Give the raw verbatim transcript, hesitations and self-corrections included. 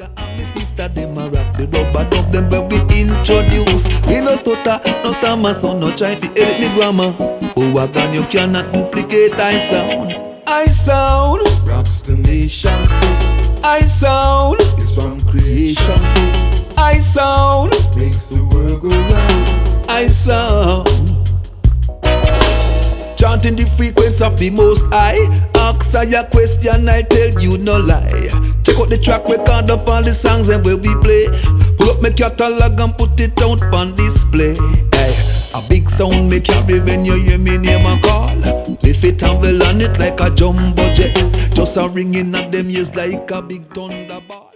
brother and my sister, them a rock the rubber dub them when we introduce. We no stutter, no stammer, so no try to edit me grammar. Oh, again, you cannot duplicate I sound. I sound rocks the nation. I sound is from creation. I sound makes the world go round. I sound chanting the frequency of the most high. Ask I a question, I tell you no lie. Check out the track record of all the songs and where we play. Pull up my catalog and put it out on display. Hey, a big sound make carry when you hear me name a call. Lift it and well on it like a jumbo jet. Just a ringing at them ears like a big thunderball.